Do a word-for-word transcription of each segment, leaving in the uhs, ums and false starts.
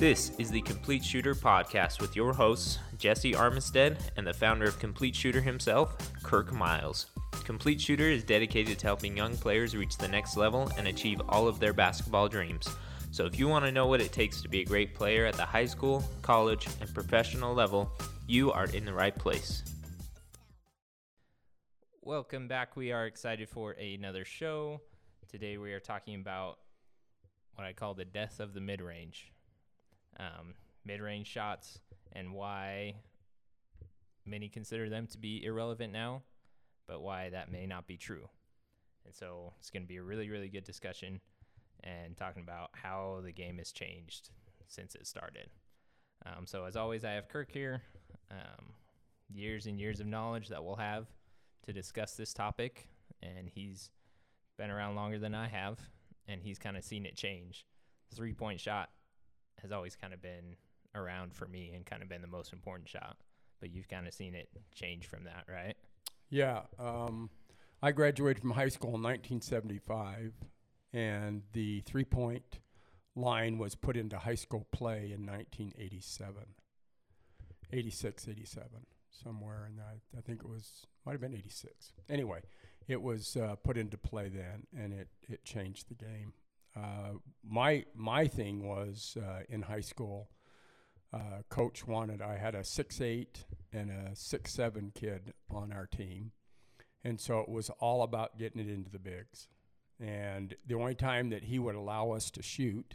This is the Complete Shooter podcast with your hosts, Jesse Armistead, and the founder of Complete Shooter himself, Kirk Miles. Complete Shooter is dedicated to helping young players reach the next level and achieve all of their basketball dreams. So if you want to know what it takes to be a great player at the high school, college, and professional level, you are in the right place. Welcome back. We are excited for another show. Today we are talking about what I call the death of the mid-range. Um, mid-range shots and why many consider them to be irrelevant now, but why that may not be true. And so it's going to be a really, really good discussion and talking about how the game has changed since it started. Um, so as always, I have Kirk here, um, years and years of knowledge that we'll have to discuss this topic, and he's been around longer than I have, and he's kind of seen it change. The three-point shot has always kind of been around for me and kind of been the most important shot, but you've kind of seen it change from that, right? Yeah. Um, I graduated from high school in nineteen seventy-five, and the three-point line was put into high school play in nineteen eighty-seven, eighty-six, eighty-seven, somewhere in that. I think it was, might have been eighty-six. Anyway, it was uh, put into play then, and it, it changed the game. Uh, my my thing was uh, in high school, uh, coach wanted, I had a six eight and a six seven kid on our team, and so it was all about getting it into the bigs. And the only time that he would allow us to shoot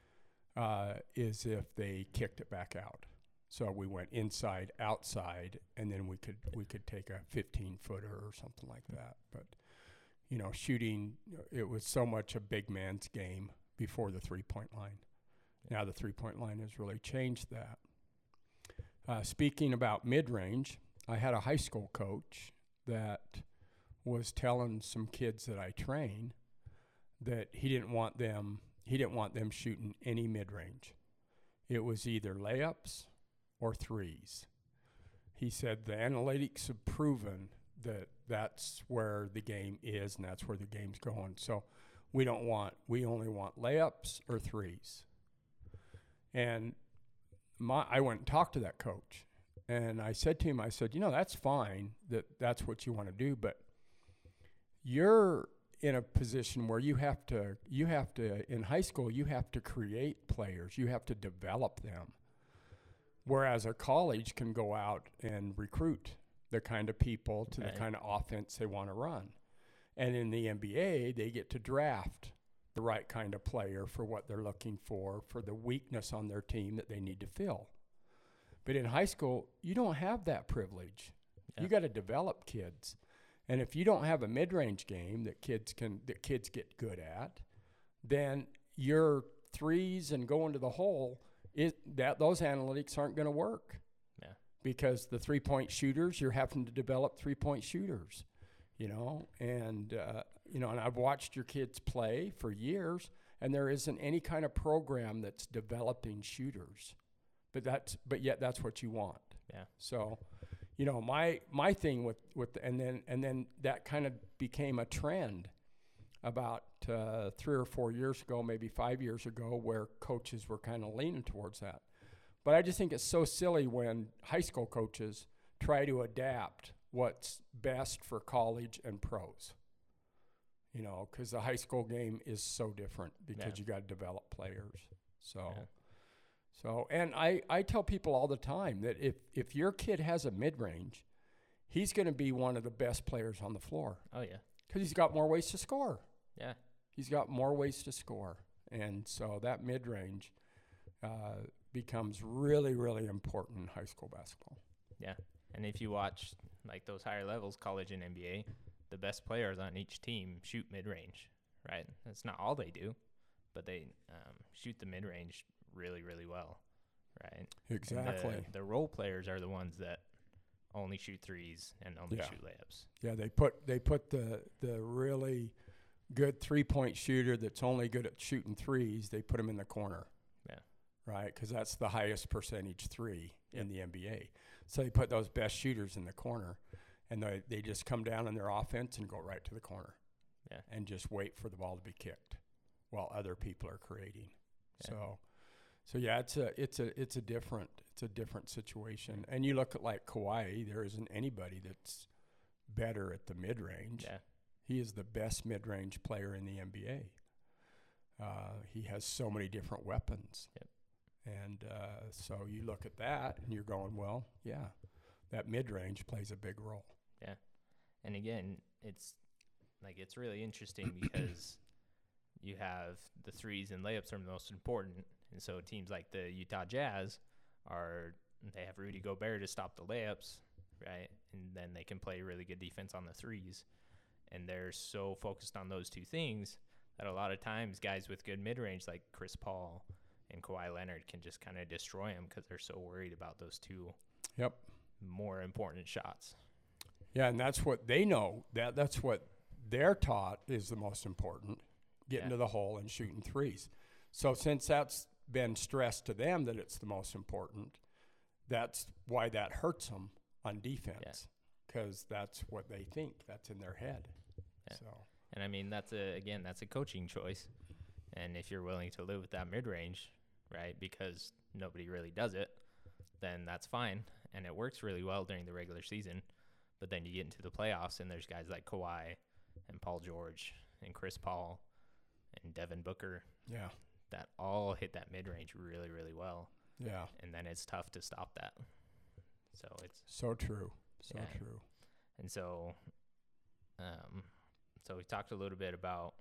uh, is if they kicked it back out. So we went inside, outside, and then we could we could take a fifteen footer or something like that. But you know, shooting, it was so much a big man's game before the three-point line. Now the three-point line has really changed that. Uh, speaking about mid-range, I had a high school coach that was telling some kids that I train that he didn't want them, he didn't want them shooting any mid-range. It was either layups or threes. He said the analytics have proven that that's where the game is and that's where the game's going. So we don't want, we only want layups or threes. And my, I went and talked to that coach, and I said to him, I said, you know, that's fine that that's what you want to do, but you're in a position where you have to, you have to, in high school, you have to create players. You have to develop them. Whereas a college can go out and recruit the kind of people to okay. the kind of offense they want to run. And in the N B A, they get to draft the right kind of player for what they're looking for, for the weakness on their team that they need to fill. But in high school, you don't have that privilege. Yeah. You got to develop kids. And if you don't have a mid-range game that kids can that kids get good at, then your threes and going to the hole, it, that those analytics aren't going to work. Because the three-point shooters, you're having to develop three-point shooters, you know, and, uh, you know, and I've watched your kids play for years, and there isn't any kind of program that's developing shooters, but that's, but yet that's what you want. Yeah. So, you know, my, my thing with, with, the, and then, and then that kind of became a trend about uh, three or four years ago, maybe five years ago, where coaches were kind of leaning towards that. But I just think it's so silly when high school coaches try to adapt what's best for college and pros. You know, because the high school game is so different because yeah. you got to develop players. So, yeah. so, and I, I tell people all the time that if, if your kid has a mid-range, he's going to be one of the best players on the floor. Oh, yeah. Because he's got more ways to score. Yeah. He's got more ways to score. And so that mid-range, uh, becomes really, really important in high school basketball. Yeah, and if you watch like those higher levels, college and N B A, the best players on each team shoot mid-range, right? That's not all they do, but they um, shoot the mid-range really, really well, right? Exactly. The, the role players are the ones that only shoot threes and only yeah. shoot layups. Yeah, they put they put the the really good three-point shooter that's only good at shooting threes, they put him in the corner. Right, because that's the highest percentage three yep. in the N B A. So they put those best shooters in the corner, and they they just come down in their offense and go right to the corner, yeah, and just wait for the ball to be kicked while other people are creating. Yeah. So So yeah, it's a it's a it's a different it's a different situation. And you look at like Kawhi, there isn't anybody that's better at the mid range. Yeah. He is the best mid range player in the N B A. Uh, he has so many different weapons. Yep. And uh, so you look at that and you're going, well, yeah, that mid range plays a big role. Yeah. And again, it's like it's really interesting because you have the threes and layups are the most important. And so teams like the Utah Jazz are, they have Rudy Gobert to stop the layups, right? And then they can play really good defense on the threes. And they're so focused on those two things that a lot of times guys with good mid-range like Chris Paul and Kawhi Leonard can just kind of destroy them because they're so worried about those two Yep. more important shots. Yeah, and that's what they know. That That's what they're taught is the most important, getting Yeah. to the hole and shooting threes. So since that's been stressed to them that it's the most important, that's why that hurts them on defense, because that's what they think. That's in their head. Yeah. So And I mean, that's a, again, that's a coaching choice. And if you're willing to live with that mid-range, right, because nobody really does it, then that's fine. And it works really well during the regular season. But then you get into the playoffs, and there's guys like Kawhi and Paul George and Chris Paul and Devin Booker yeah, that all hit that mid-range really, really well. yeah, And then it's tough to stop that. So it's so true, so Yeah. true. And so, um, so we talked a little bit about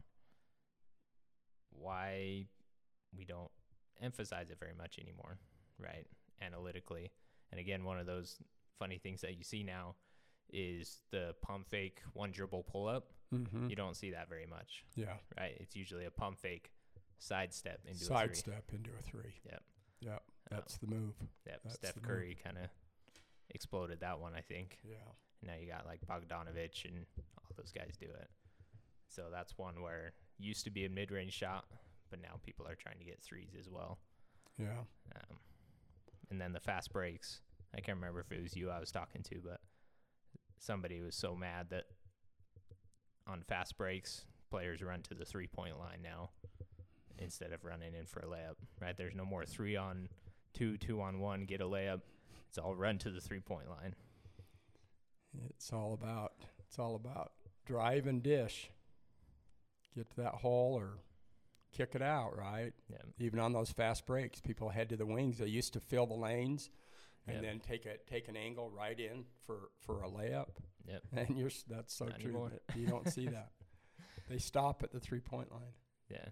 why we don't emphasize it very much anymore, right? Analytically. And again, one of those funny things that you see now is the pump fake one dribble pull up. Mm-hmm. You don't see that very much, Yeah, right? It's usually a pump fake sidestep into a three. sidestep into a three. Yep. Yep, that's the move. Yep. That's Steph the Curry kind of exploded that one, I think. Yeah, Now you got like Bogdanovich and all those guys do it. So that's one where used to be a mid-range shot, but now people are trying to get threes as well. yeah, Um, and then the fast breaks. I can't remember if it was you I was talking to, but somebody was so mad that on fast breaks, players run to the three-point line now instead of running in for a layup, right? There's no more three on two, two on one, get a layup. It's all run to the three-point line. it's all about it's all about drive and dish. Get to that hole or kick it out, right? Yeah. Even on those fast breaks, people head to the wings. They used to fill the lanes and Yep. then take a take an angle right in for, for a layup. Yep. And you're s- that's so Not true. anymore. that You don't see that. They stop at the three point line. Yeah.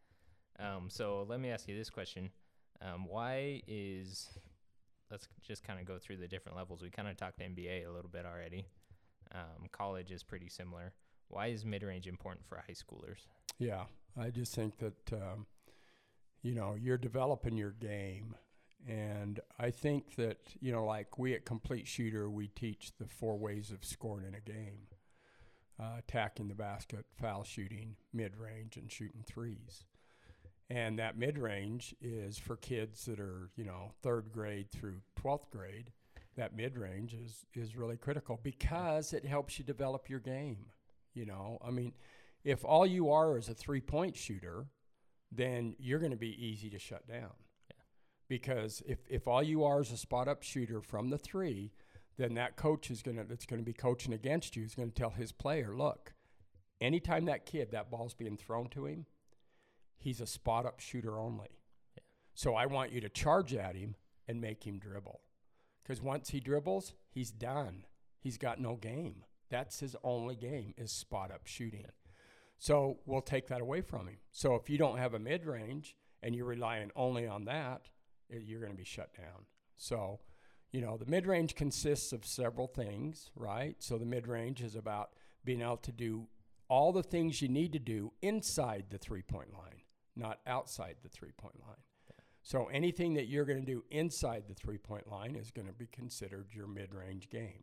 Um, so let me ask you this question. Um, why is, let's just kind of go through the different levels. We kind of talked N B A a little bit already. Um, college is pretty similar. Why is mid-range important for high schoolers? Yeah, I just think that um, you know you're developing your game, and I think that you know like we at Complete Shooter we teach the four ways of scoring in a game: uh, attacking the basket, foul shooting, mid range, and shooting threes. And that mid range is for kids that are you know third grade through twelfth grade. That mid range is is really critical because it helps you develop your game. You know, I mean, if all you are is a three-point shooter, then you're going to be easy to shut down. Yeah. Because if, if all you are is a spot-up shooter from the three, then that coach is going to that's going to be coaching against you is going to tell his player, look, anytime that kid, that ball's being thrown to him, he's a spot-up shooter only. Yeah. So I want you to charge at him and make him dribble. Because once he dribbles, he's done. He's got no game. That's his only game is spot-up shooting. Yeah. So we'll take that away from him. So if you don't have a mid-range and you're relying only on that, it, you're going to be shut down. So, you know, the mid-range consists of several things, right? So the mid-range is about being able to do all the things you need to do inside the three-point line, not outside the three-point line. Yeah. So anything that you're going to do inside the three-point line is going to be considered your mid-range game.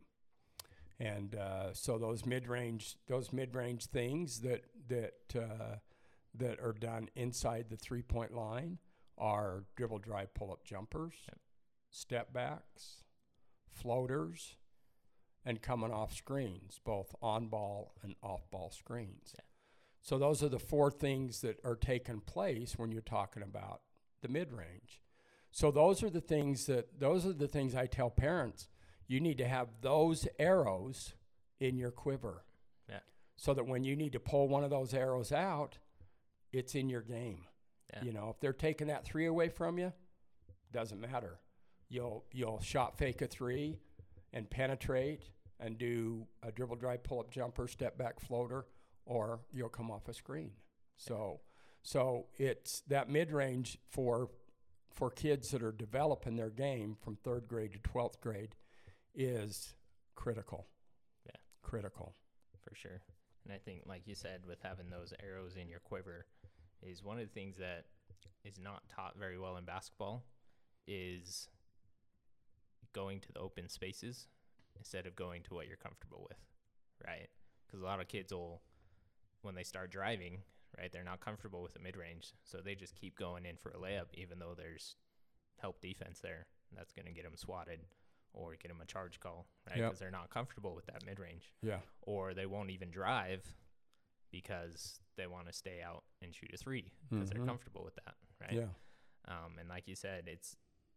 And uh, so those mid-range, those mid-range things that that uh, that are done inside the three-point line are dribble, drive, pull-up jumpers, Yep. step backs, floaters, and coming off screens, both on-ball and off-ball screens. Yeah. So those are the four things that are taking place when you're talking about the mid-range. So those are the things that those are the things I tell parents. You need to have those arrows in your quiver. Yeah. So that when you need to pull one of those arrows out, it's in your game. Yeah. You know, if they're taking that three away from you, doesn't matter. You'll you'll shot fake a three and penetrate and do a dribble drive, pull up jumper, step back floater, or you'll come off a screen. So so it's that mid range for for kids that are developing their game from third grade to twelfth grade is critical. Yeah. Critical. For sure. And I think, like you said, with having those arrows in your quiver is one of the things that is not taught very well in basketball is going to the open spaces instead of going to what you're comfortable with, right? Because a lot of kids will, when they start driving, right, they're not comfortable with the mid-range, so they just keep going in for a layup even though there's help defense there. And that's going to get them swatted or get them a charge call, right? Because yep. they're not comfortable with that mid-range. Yeah. Or they won't even drive because they want to stay out and shoot a three because mm-hmm. they're comfortable with that, right? Yeah. Um, and like you said, it's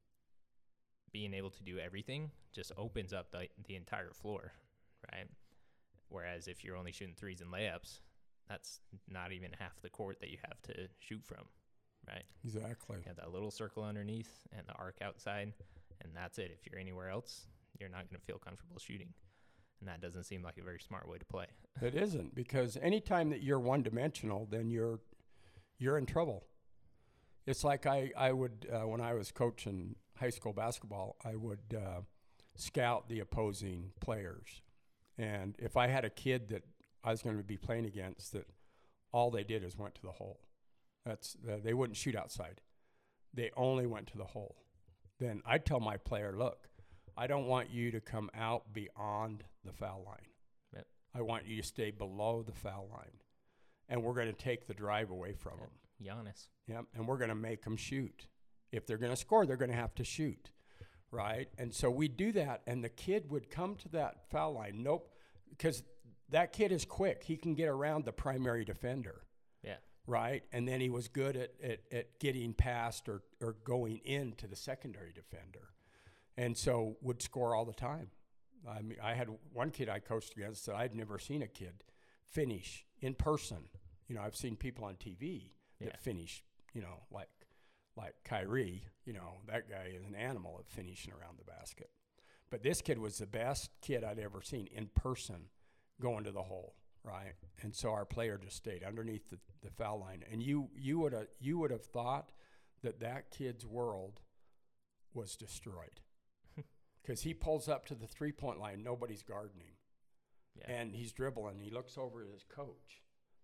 being able to do everything just opens up the, the entire floor, right? Whereas if you're only shooting threes and layups, that's not even half the court that you have to shoot from, right? Exactly. You have that little circle underneath and the arc outside, and that's it. If you're anywhere else, you're not going to feel comfortable shooting. And that doesn't seem like a very smart way to play. It isn't, because anytime that you're one-dimensional, then you're you're in trouble. It's like I, I would, uh, when I was coaching high school basketball, I would uh, scout the opposing players. And if I had a kid that I was going to be playing against that all they did is went to the hole, that's uh, they wouldn't shoot outside. They only went to the hole. Then I'd tell my player, look, I don't want you to come out beyond the foul line. Yep. I want you to stay below the foul line. And we're going to take the drive away from yep. them. Giannis. Yep. And we're going to make them shoot. If they're going to score, they're going to have to shoot, right? And so we do that, and the kid would come to that foul line. Nope, because that kid is quick. He can get around the primary defender. Yeah. Right? And then he was good at, at, at getting past or, or going into the secondary defender. And so would score all the time. I mean, I had one kid I coached against that I'd never seen a kid finish in person. You know, I've seen people on T V that yeah. finish, you know, like like Kyrie. You know, that guy is an animal at finishing around the basket. But this kid was the best kid I'd ever seen in person going to the hole, right? And so our player just stayed underneath the, the foul line. And you you would have you would have thought that that kid's world was destroyed. Because he pulls up to the three-point line, nobody's guarding him. Yeah. And he's dribbling. He looks over at his coach.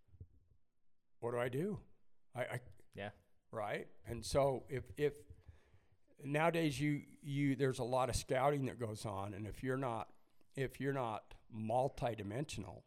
What do I do? I, I yeah. Right? And so if if nowadays you you there's a lot of scouting that goes on, and if you're not if you're not multidimensional,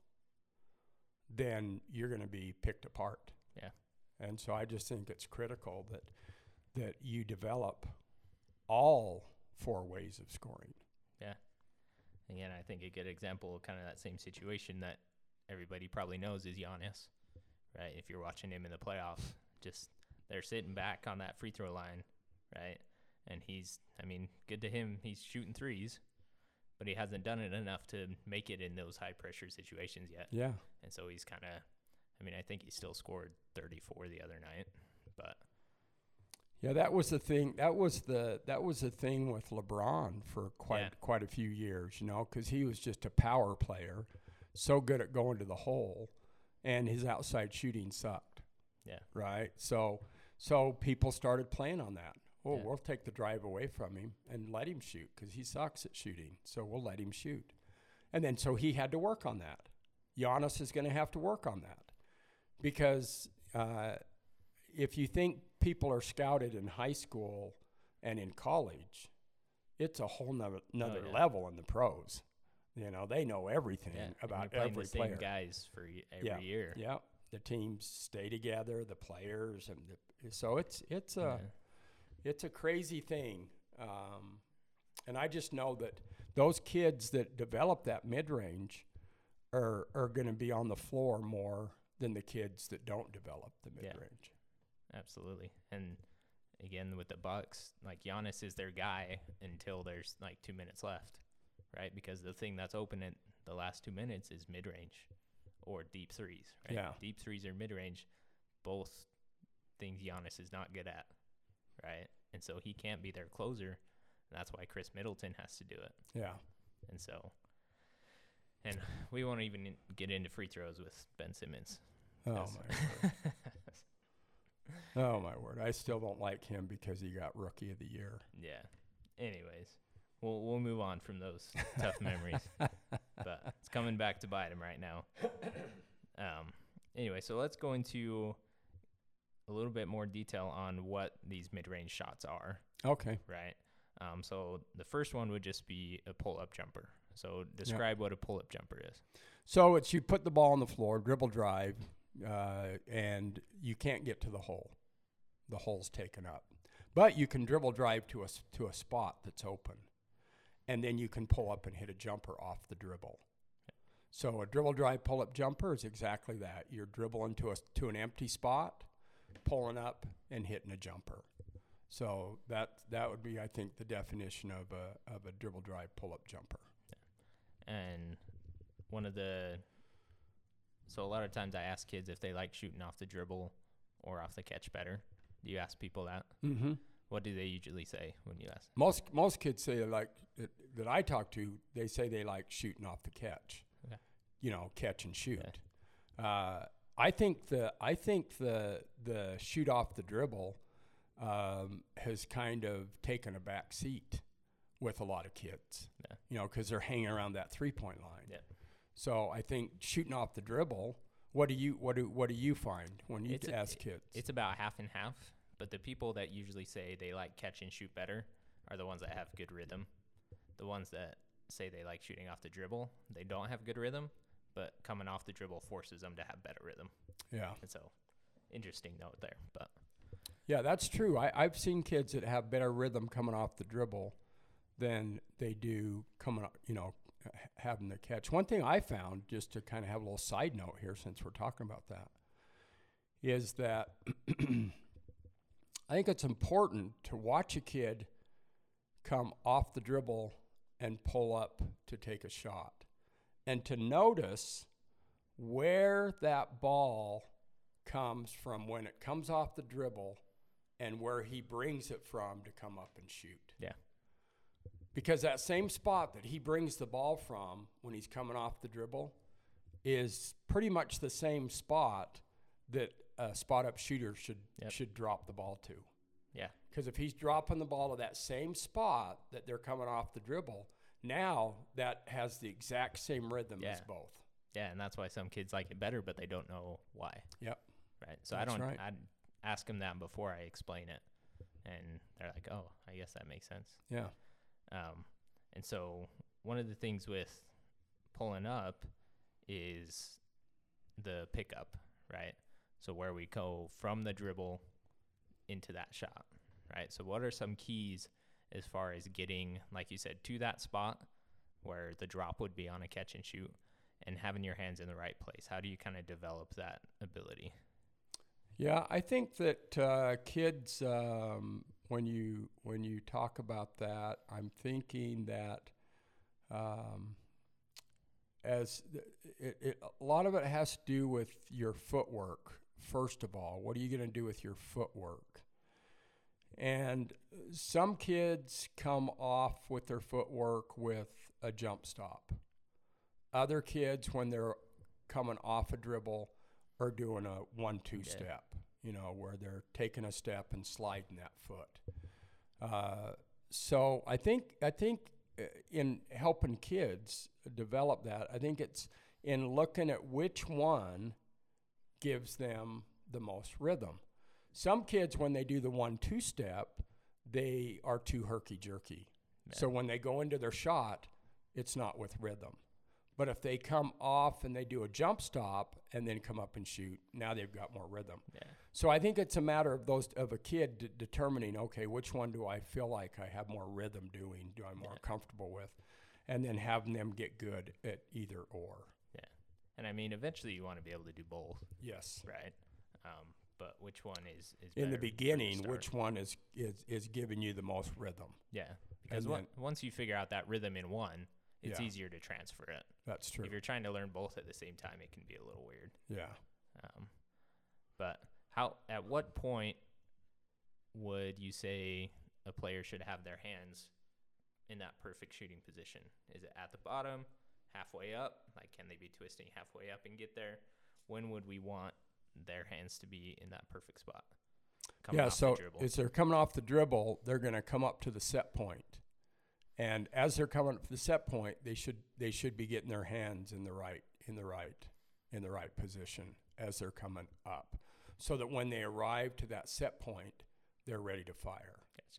then you're going to be picked apart. Yeah. And so I just think it's critical that that you develop all four ways of scoring. Yeah. Again, I think a good example of kind of that same situation that everybody probably knows is Giannis, right? If you're watching him in the playoffs, just they're sitting back on that free throw line, right? And he's, I mean, good to him, he's shooting threes, but he hasn't done it enough to make it in those high pressure situations yet. Yeah. And so he's kind of, I mean, I think he still scored thirty-four the other night, but yeah, that was the thing. That was the that was the thing with LeBron for quite yeah. quite a few years, you know, because he was just a power player, so good at going to the hole, and his outside shooting sucked. Yeah. Right. So so people started playing on that. Oh, yeah. we'll take the drive away from him and let him shoot because he sucks at shooting. So we'll let him shoot, and then so he had to work on that. Giannis is going to have to work on that because uh, if you think people are scouted in high school and in college, it's a whole nother, another oh, yeah. level in the pros. You know, they know everything yeah. about you're every the same player. Guys for y- every yeah. year. Yeah, the teams stay together, the players, and the, so it's it's a yeah. it's a crazy thing. Um, and I just know that those kids that develop that mid range are are going to be on the floor more than the kids that don't develop the mid range. Yeah. Absolutely. And again, with the Bucks, like Giannis is their guy until there's like two minutes left, right? Because the thing that's open in the last two minutes is mid-range or deep threes, right? Yeah. Deep threes or mid-range, both things Giannis is not good at, right? And so he can't be their closer. And that's why Chris Middleton has to do it. Yeah. And so, and we won't even get into free throws with Ben Simmons. Oh, my word. Oh, my word. I still don't like him because he got Rookie of the Year. Yeah. Anyways, we'll we'll move on from those tough memories. But it's coming back to bite him right now. Um. Anyway, so let's go into a little bit more detail on what these mid-range shots are. Okay. Right. Um. So the first one would just be a pull-up jumper. So describe yeah. what a pull-up jumper is. So it's you put the ball on the floor, dribble drive, uh, and you can't get to the hole. The hole's taken up. But you can dribble drive to a, to a spot that's open. And then you can pull up and hit a jumper off the dribble. So a dribble drive pull-up jumper is exactly that. You're dribbling to, a, to an empty spot, pulling up, and hitting a jumper. So that that would be, I think, the definition of a, of a dribble drive pull-up jumper. Yeah. And one of the – so a lot of times I ask kids if they like shooting off the dribble or off the catch better. Do you ask people that? Mm-hmm. What do they usually say when you ask? Most most kids say they like that, that I talk to. They say they like shooting off the catch. Okay. You know, catch and shoot. Yeah. Uh, I think the I think the the shoot off the dribble um, has kind of taken a back seat with a lot of kids. Yeah. You know, because they're hanging around that three point line. Yeah. So I think shooting off the dribble. What do you what do what do you find when you it's ask a, kids? It's about half and half. But the people that usually say they like catch and shoot better are the ones that have good rhythm. The ones that say they like shooting off the dribble, they don't have good rhythm, but coming off the dribble forces them to have better rhythm. Yeah. And so, interesting note there. But yeah, that's true. I, I've seen kids that have better rhythm coming off the dribble than they do coming up, you know, having the catch. One thing I found, just to kind of have a little side note here since we're talking about that, is that I think it's important to watch a kid come off the dribble and pull up to take a shot, and to notice where that ball comes from when it comes off the dribble and where he brings it from to come up and shoot. Yeah. Because that same spot that he brings the ball from when he's coming off the dribble is pretty much the same spot that a spot-up shooter should yep. should drop the ball to. Yeah. Because if he's dropping the ball to that same spot that they're coming off the dribble, now that has the exact same rhythm yeah. as both. Yeah, and that's why some kids like it better, but they don't know why. Yep. Right. So That's I don't. right. I'd ask them that before I explain it, and they're like, "Oh, I guess that makes sense." Yeah. Um, and so one of the things with pulling up is the pickup, right? So where we go from the dribble into that shot, right? So what are some keys as far as getting, like you said, to that spot where the drop would be on a catch and shoot and having your hands in the right place? How do you kind of develop that ability? Yeah, I think that uh, kids, um, when you when you talk about that, I'm thinking that um, as th- it, it, a lot of it has to do with your footwork. First of all, what are you going to do with your footwork? And some kids come off with their footwork with a jump stop. Other kids, when they're coming off a dribble, are doing a one two yeah. step, you know, where they're taking a step and sliding that foot. Uh, so I think I think in helping kids develop that, I think it's in looking at which one gives them the most rhythm. Some kids, when they do the one two step, they are too herky jerky. Yeah. So when they go into their shot, it's not with rhythm. But if they come off and they do a jump stop and then come up and shoot, now they've got more rhythm. Yeah. So I think it's a matter of those of a kid d- determining, okay, which one do I feel like I have more rhythm doing, do I'm more Yeah. comfortable with, and then having them get good at either or. Yeah. And I mean, eventually you want to be able to do both, Yes. right? Um, but which one is, is In the better from beginning, start. which one is, is, is giving you the most rhythm? Yeah, because And one, then- once you figure out that rhythm in one, it's Yeah. easier to transfer it. That's true. If you're trying to learn both at the same time, it can be a little weird. Yeah. Um, but how? At what point would you say a player should have their hands in that perfect shooting position? Is it at the bottom, halfway up? Like, can they be twisting halfway up and get there? When would we want their hands to be in that perfect spot? Coming Yeah, off the so dribble. as they're coming off the dribble, they're going to come up to the set point. And as they're coming up to the set point, they should they should be getting their hands in the right in the right in the right position as they're coming up, so that when they arrive to that set point, they're ready to fire. Gotcha.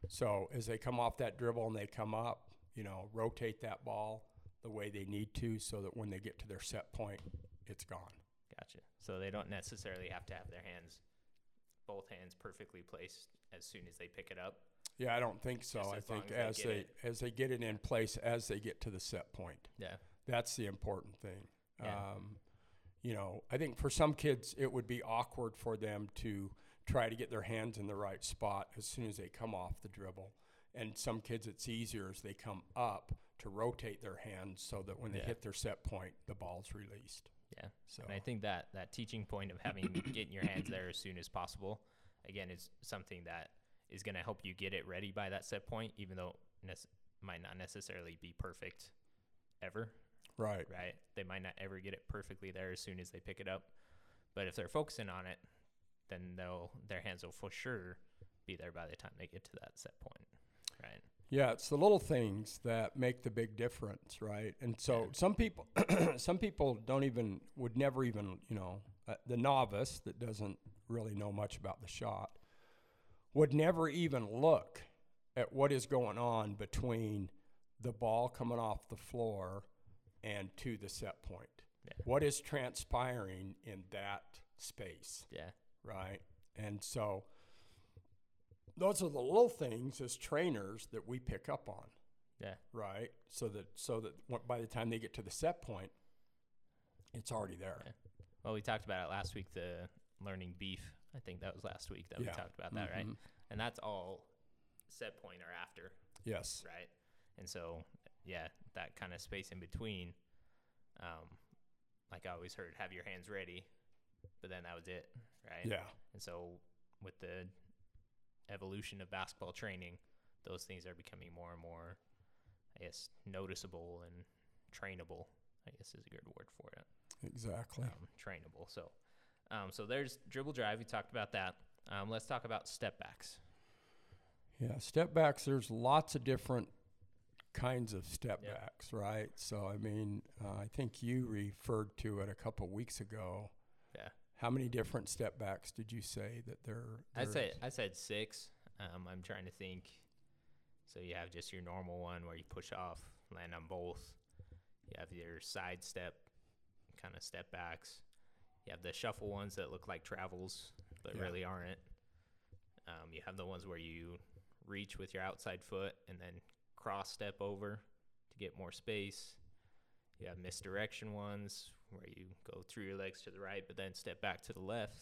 So as they come off that dribble and they come up, you know, rotate that ball the way they need to, so that when they get to their set point, it's gone. Gotcha. So they don't necessarily have to have their hands, both hands perfectly placed as soon as they pick it up. Yeah, I don't think so. Just I as long think as as they they get as they get it in place, as they get to the set point. Yeah. That's the important thing. Yeah. Um, you know, I think for some kids, it would be awkward for them to try to get their hands in the right spot as soon as they come off the dribble. And some kids, it's easier as they come up to rotate their hands so that when they Yeah. hit their set point, the ball's released. Yeah. So, And I think that that teaching point of having getting your hands there as soon as possible, again, is something that is going to help you get it ready by that set point, even though it nec- might not necessarily be perfect ever, right. right? They might not ever get it perfectly there as soon as they pick it up. But if they're focusing on it, then they'll their hands will for sure be there by the time they get to that set point, right? Yeah, it's the little things that make the big difference, right? And so Yeah. some people, some people don't even would never even, you know, uh, the novice that doesn't really know much about the shot would never even look at what is going on between the ball coming off the floor and to the set point. Yeah. What is transpiring in that space? Yeah. Right? And so those are the little things as trainers that we pick up on, Yeah. right? So that so that wh- by the time they get to the set point, it's already there. Yeah. Well, we talked about it last week, the learning beef. I think that was last week that Yeah. we talked about that, right? Mhm. And that's all set point or after, Yes. right? And so, yeah, that kind of space in between, um, like I always heard, have your hands ready, but then that was it, right? Yeah. And so with the evolution of basketball training, those things are becoming more and more, I guess, noticeable and trainable, I guess is a good word for it. Exactly. Um, trainable. So, um, so there's dribble drive. We talked about that. Um, let's talk about step backs. Yeah. Step backs. There's lots of different kinds of step Yep. backs, right? So I mean, uh, I think you referred to it a couple weeks ago. Yeah. How many different step backs did you say that there? I there say is? I said six. Um, I'm trying to think. So you have just your normal one where you push off, land on both. You have your side step, kind of step backs. You have the shuffle ones that look like travels, but Yeah. really aren't. Um, you have the ones where you reach with your outside foot and then cross step over to get more space. You have misdirection ones where you go through your legs to the right, but then step back to the left.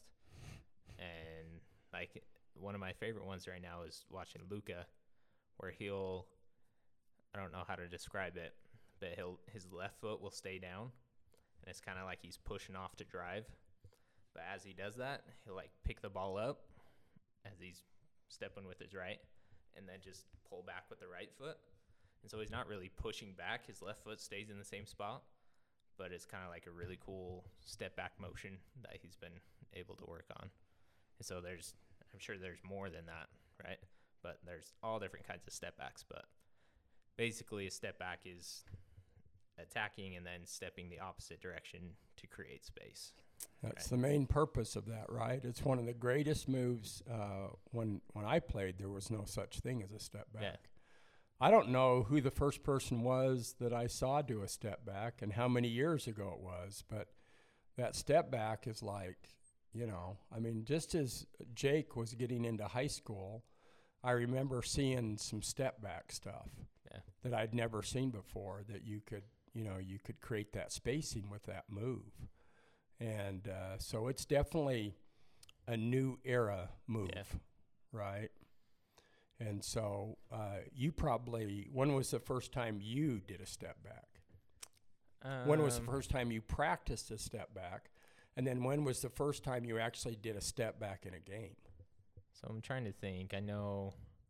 And like one of my favorite ones right now is watching Luka, where he'll, I don't know how to describe it, but he'll his left foot will stay down, and it's kind of like he's pushing off to drive. But as he does that, he'll like pick the ball up as he's stepping with his right, and then just pull back with the right foot. And so he's not really pushing back. His left foot stays in the same spot, but it's kind of like a really cool step back motion that he's been able to work on. And so there's, I'm sure there's more than that, right? But there's all different kinds of step backs. But basically a step back is attacking and then stepping the opposite direction to create space. That's Right. the main purpose of that, right? It's one of the greatest moves. Uh, when when I played, there was no such thing as a step back. Yeah. I don't know who the first person was that I saw do a step back and how many years ago it was, but that step back is like, you know, I mean, just as Jake was getting into high school, I remember seeing some step back stuff Yeah. that I'd never seen before, that you could, you know, you could create that spacing with that move. And uh, so it's definitely a new era move, Yeah. right? And so uh, you probably, when was the first time you did a step back? Um, When was the first time you practiced a step back? And then when was the first time you actually did a step back in a game? So I'm trying to think. I know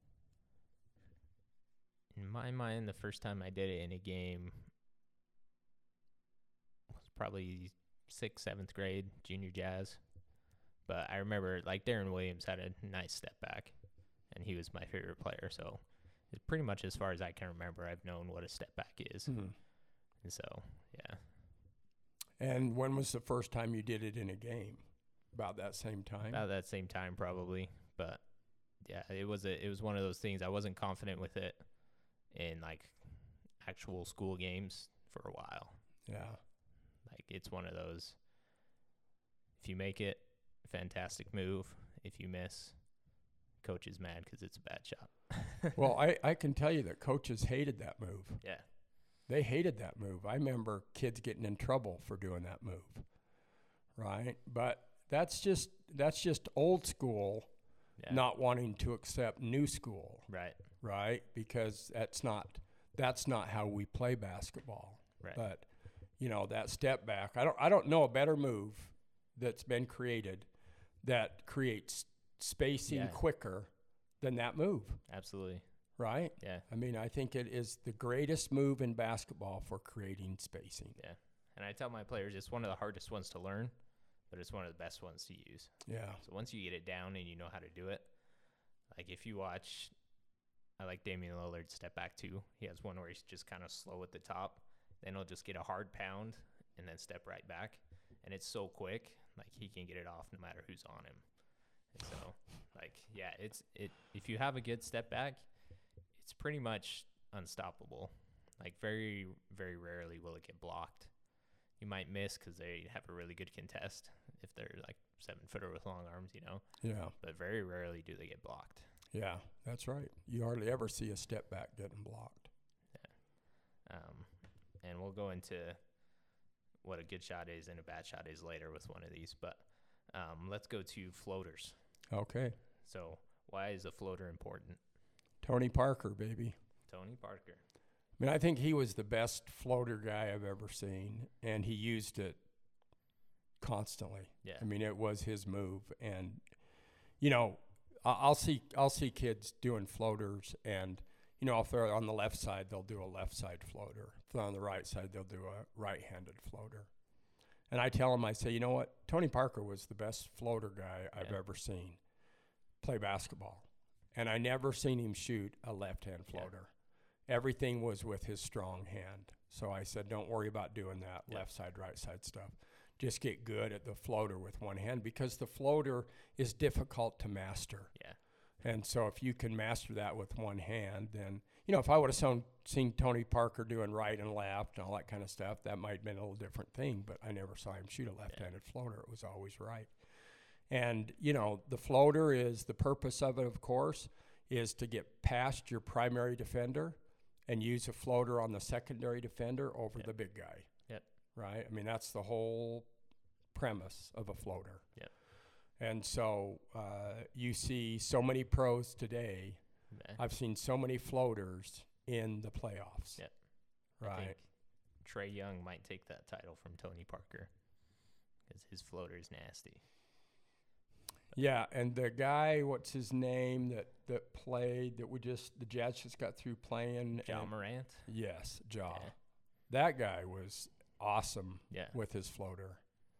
in my mind, the first time I did it in a game was probably sixth, seventh grade, junior jazz. But I remember like Darren Williams had a nice step back, and he was my favorite player. So it's pretty much as far as I can remember, I've known what a step back is. Hmm. And so, yeah. And when was the first time you did it in a game? About that same time? About that same time, probably. But yeah, it was a, it was one of those things. I wasn't confident with it in like actual school games for a while. Yeah. Like it's one of those. If you make it, fantastic move. If you miss, coach is mad because it's a bad shot. Well, I, I can tell you that coaches hated that move. Yeah. They hated that move. I remember kids getting in trouble for doing that move, right? But that's just that's just old school, Yeah. not wanting to accept new school, Right. right? Because that's not that's not how we play basketball. Right. But you know that step back. I don't I don't know a better move that's been created that creates spacing Yeah. quicker than that move, Absolutely. right? Yeah. I mean, I think it is the greatest move in basketball for creating spacing. Yeah. And I tell my players it's one of the hardest ones to learn, but it's one of the best ones to use. Yeah. So once you get it down and you know how to do it, like if you watch, I like Damian Lillard's step back too. He has one where he's just kind of slow at the top, then he'll just get a hard pound and then step right back. And it's so quick, like he can get it off no matter who's on him. And so, like, yeah, it's it. If you have a good step back, it's pretty much unstoppable. Like very, very rarely will it get blocked. You might miss because they have a really good contest if they're like seven footer with long arms, you know. Yeah. But very rarely do they get blocked. Yeah, that's right. You hardly ever see a step back getting blocked. Um, and we'll go into what a good shot is and a bad shot is later with one of these. But um, let's go to floaters. Okay. So why is a floater important? Tony Parker, baby. Tony Parker. I mean, I think he was the best floater guy I've ever seen, and he used it constantly. Yeah. I mean, it was his move, and you know, I- I'll see I'll see kids doing floaters, and you know, if they're on the left side, they'll do a left side floater. If they're on the right side, they'll do a right-handed floater. And I tell them, I say, you know what? Tony Parker was the best floater guy I've Yeah. ever seen play basketball, and I never seen him shoot a left-hand Yeah. floater. Everything was with his strong hand. So I said, don't worry about doing that Yeah. left side, right side stuff. Just get good at the floater with one hand, because the floater is difficult to master. Yeah. And so if you can master that with one hand, then, you know, if I would have seen, seen Tony Parker doing right and left and all that kind of stuff, that might have been a little different thing, but I never saw him shoot a left-handed yeah. floater. It was always right. And, you know, the floater is, the purpose of it, of course, is to get past your primary defender and use a floater on the secondary defender over yep. the big guy. Yep. Right? I mean, that's the whole premise of a floater. Yep. And so uh, you see so many pros today. Nah. I've seen so many floaters in the playoffs. Yep. Right. I think Trae Young might take that title from Tony Parker because his floater is nasty. Yeah, and the guy, what's his name, that, that played, that we just, the Jazz just got through playing. Ja Morant? Yes, Ja. Yeah. That guy was awesome yeah. with his floater.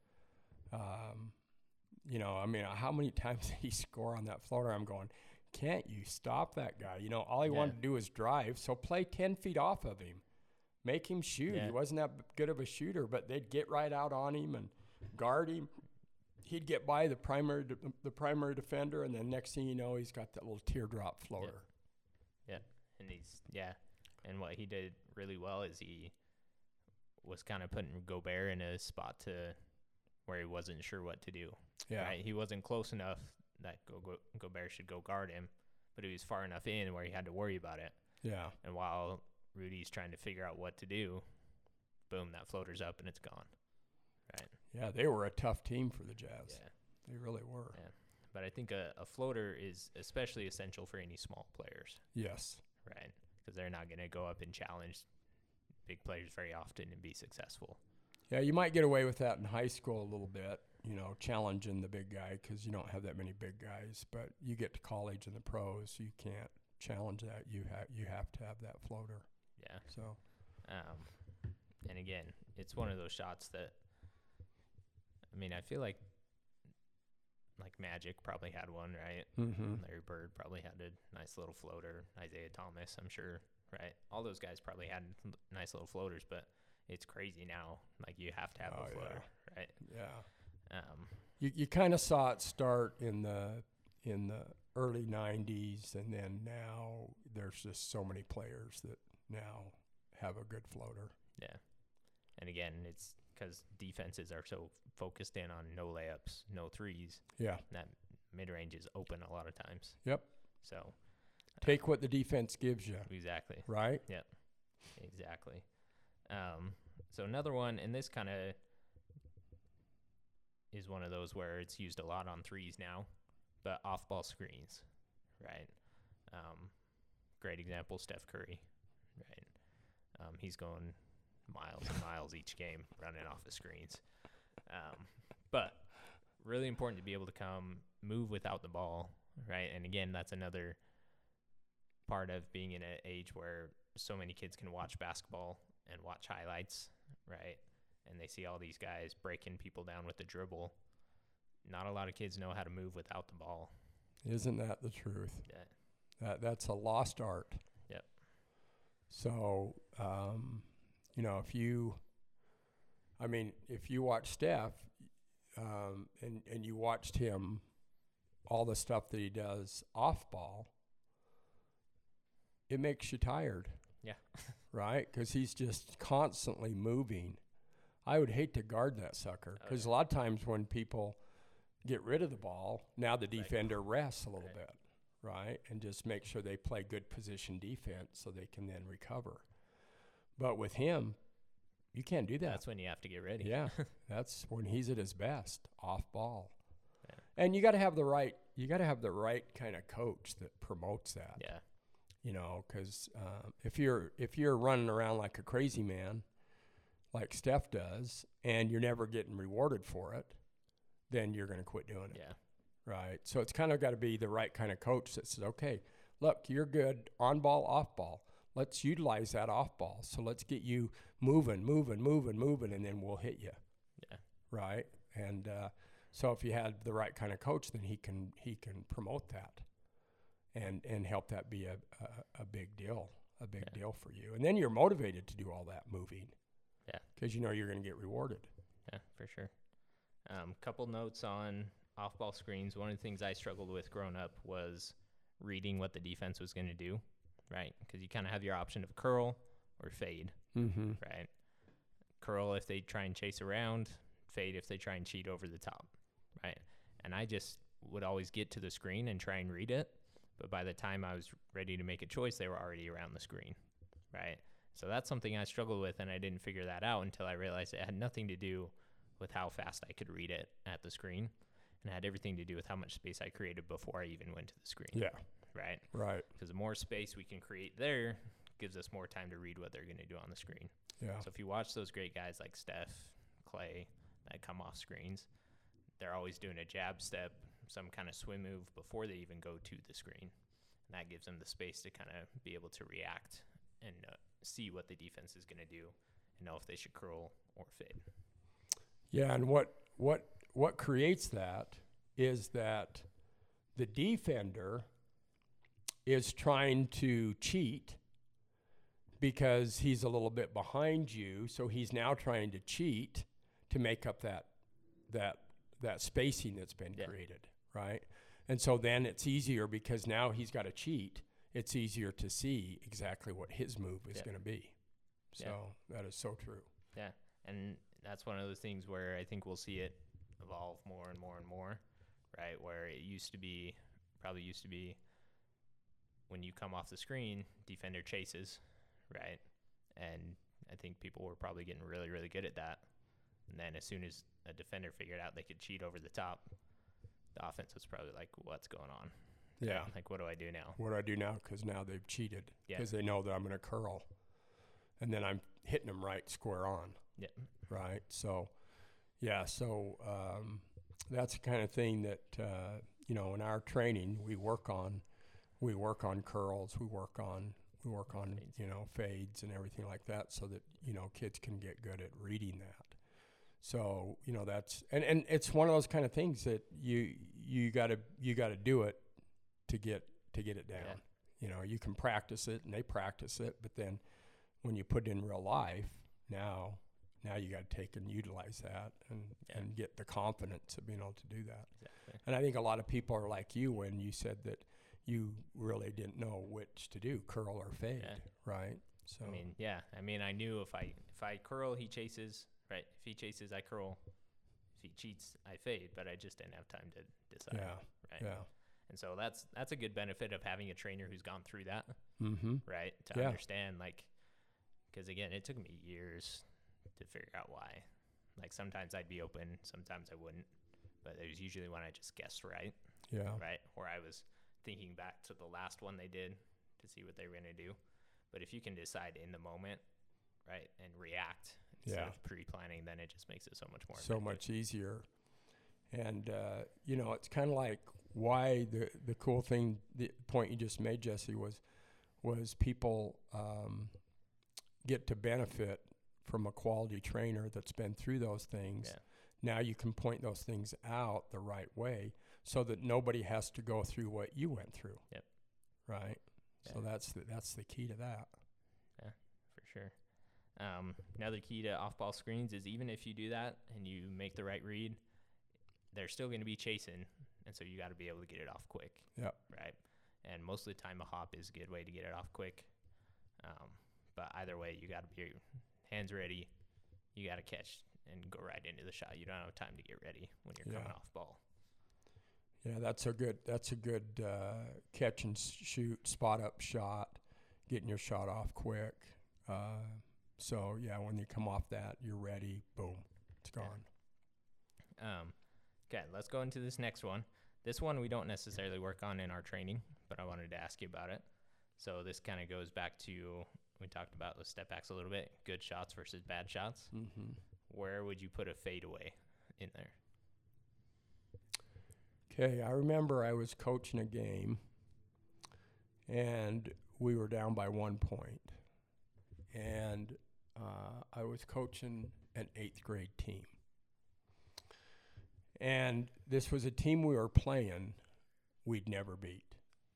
Um, you know, I mean, how many times did he score on that floater? I'm going, can't you stop that guy? You know, all he yeah. wanted to do was drive, so play ten feet off of him. Make him shoot. Yeah. He wasn't that good of a shooter, but they'd get right out on him and guard him. He'd get by the primary de- the primary defender, and then next thing you know, he's got that little teardrop floater. Yeah. yeah, and he's yeah, and what he did really well is he was kind of putting Gobert in a spot to where he wasn't sure what to do. Yeah, right? He wasn't close enough that Go- Go- Gobert should go guard him, but he was far enough in where he had to worry about it. Yeah, and while Rudy's trying to figure out what to do, boom, that floater's up and it's gone. Right. Yeah, they were a tough team for the Jazz. Yeah. They really were. Yeah. But I think a, a floater is especially essential for any small players, Yes. right? Because they're not going to go up and challenge big players very often and be successful. Yeah, you might get away with that in high school a little bit, you know, challenging the big guy because you don't have that many big guys. But you get to college and the pros, you can't challenge that. You have you have to have that floater. Yeah. So, Um, and again, it's one of those shots that, I mean, I feel like like Magic probably had one, right? mm-hmm. Larry Bird probably had a nice little floater. Isaiah Thomas, I'm sure, right? All those guys probably had l- nice little floaters, but it's crazy now. Like, you have to have Oh, a floater, yeah. right? Yeah. Um, You you kind of saw it start in the in the early nineties, and then now there's just so many players that now have a good floater. yeah. And again, it's because defenses are so focused in on no layups, no threes. Yeah. That mid-range is open a lot of times. Yep. So, Take what the defense gives you, exactly. right? Exactly. Um, so another one, and this kind of is one of those where it's used a lot on threes now, but off-ball screens, right? Um, great example, Steph Curry, right? Um, he's going miles and miles each game running off the screens. Um, but really important to be able to come move without the ball, right? And again, that's another part of being in an age where so many kids can watch basketball and watch highlights, right? And they see all these guys breaking people down with the dribble. Not a lot of kids know how to move without the ball. Isn't that the truth? Yeah. That that's a lost art. Yep. So, um, you know, if you, I mean, if you watch Steph, um, and and you watched him, all the stuff that he does off ball, it makes you tired. Yeah. Right? Because he's just constantly moving. I would hate to guard that sucker Oh, because yeah. a lot of times when people get rid of the ball, now the Right. defender rests a little Right. bit, right? And just make sure they play good position defense so they can then recover. But with him, you can't do that. That's when you have to get ready. Yeah, that's when he's at his best, off ball. Yeah. And you got to have the right, you got to have the right kind of coach that promotes that. Yeah. You know, because um, if you're if you're running around like a crazy man, like Steph does, and you're never getting rewarded for it, then you're going to quit doing it. Yeah. Right. So it's kind of got to be the right kind of coach that says, okay, look, you're good on ball, off ball. Let's utilize that off ball. So let's get you moving, moving, moving, moving, and then we'll hit you. Yeah. Right. And uh, so if you had the right kind of coach, then he can he can promote that, and and help that be a a, a big deal, a big Yeah. deal for you. And then you're motivated to do all that moving. Yeah. Because you know you're going to get rewarded. Yeah, for sure. Um, couple notes on off-ball screens. One of the things I struggled with growing up was reading what the defense was going to do, right? Because you kind of have your option of curl or fade, Mm-hmm. right? Curl if they try and chase around, fade if they try and cheat over the top, right? And I just would always get to the screen and try and read it, but by the time I was ready to make a choice, they were already around the screen, right? So that's something I struggled with, and I didn't figure that out until I realized it had nothing to do with how fast I could read it at the screen, and it had everything to do with how much space I created before I even went to the screen, Yeah. right? Right. Because the more space we can create there gives us more time to read what they're going to do on the screen. Yeah. So if you watch those great guys like Steph, Clay, that come off screens, they're always doing a jab step, some kind of swim move before they even go to the screen. And that gives them the space to kind of be able to react and uh, see what the defense is going to do and know if they should curl or fade. Yeah, and what what what creates that is that the defender is trying to cheat because he's a little bit behind you, so he's now trying to cheat to make up that that that spacing that's been Yeah. created, right? And so then it's easier because now he's got to cheat. It's easier to see exactly what his move is Yeah. going to be. So Yeah. that is so true. Yeah, and that's one of those things where I think we'll see it evolve more and more and more, right? Where it used to be, probably used to be, when you come off the screen, defender chases, right? And I think people were probably getting really, really good at that. And then as soon as a defender figured out they could cheat over the top, the offense was probably like, what's going on? Yeah. Like, what do I do now? What do I do now? Because now they've cheated. Yeah. Because they know that I'm going to curl. And then I'm hitting them right square on. Yeah. Right? So, yeah, so um, that's the kind of thing that, uh, you know, in our training we work on. We work on curls. We work on, we work on, Fades. you know, fades and everything like that so that, you know, kids can get good at reading that. So, you know, that's, and, and it's one of those kind of things that you, you gotta, you gotta do it to get, to get it down. Yeah. You know, you can practice it and they practice it, but then when you put it in real life, now, now you gotta take and utilize that and, Yeah. and get the confidence of being able to do that. Exactly. And I think a lot of people are like you when you said that you really didn't know which to do, curl or fade, Yeah. right? So, I mean, yeah. I mean, I knew if I if I curl, he chases. Right. If he chases, I curl. If he cheats, I fade. But I just didn't have time to decide. yeah, Right. yeah. And so that's that's a good benefit of having a trainer who's gone through that. Mm-hmm. Right. To Yeah. understand, like, because again, it took me years to figure out why. Like sometimes I'd be open, sometimes I wouldn't. But it was usually when I just guessed right. Yeah. Right. Or I was thinking back to the last one they did to see what they were going to do. But if you can decide in the moment, right, and react instead Yeah. of pre-planning, then it just makes it so much more So effective. much easier. And, uh, you know, it's kind of like why the, the cool thing, the point you just made, Jesse, was, was people um, get to benefit from a quality trainer that's been through those things. Yeah. Now you can point those things out the right way so that nobody has to go through what you went through. Yep. Right? Yeah. So that's the, that's the key to that. For sure. Um, another key to off-ball screens is even if you do that and you make the right read, they're still going to be chasing, and so you got to be able to get it off quick. Yep. Right. And most of the time, a hop is a good way to get it off quick. Um, but either way, you got to be hands ready. You got to catch and go right into the shot. You don't have time to get ready when you're Yeah. coming off ball. Yeah, that's a good that's a good uh, catch and s- shoot, spot up shot, getting your shot off quick. Uh, so yeah, when you come off that, you're ready. Boom, it's Yeah. gone. Um, okay, let's go into this next one. This one we don't necessarily work on in our training, but I wanted to ask you about it. So this kind of goes back to, we talked about the step backs a little bit, good shots versus bad shots. Mm-hmm. Where would you put a fadeaway in there? Okay, I remember I was coaching a game, and we were down by one point, and uh, I was coaching an eighth grade team. And this was a team we were playing we'd never beat.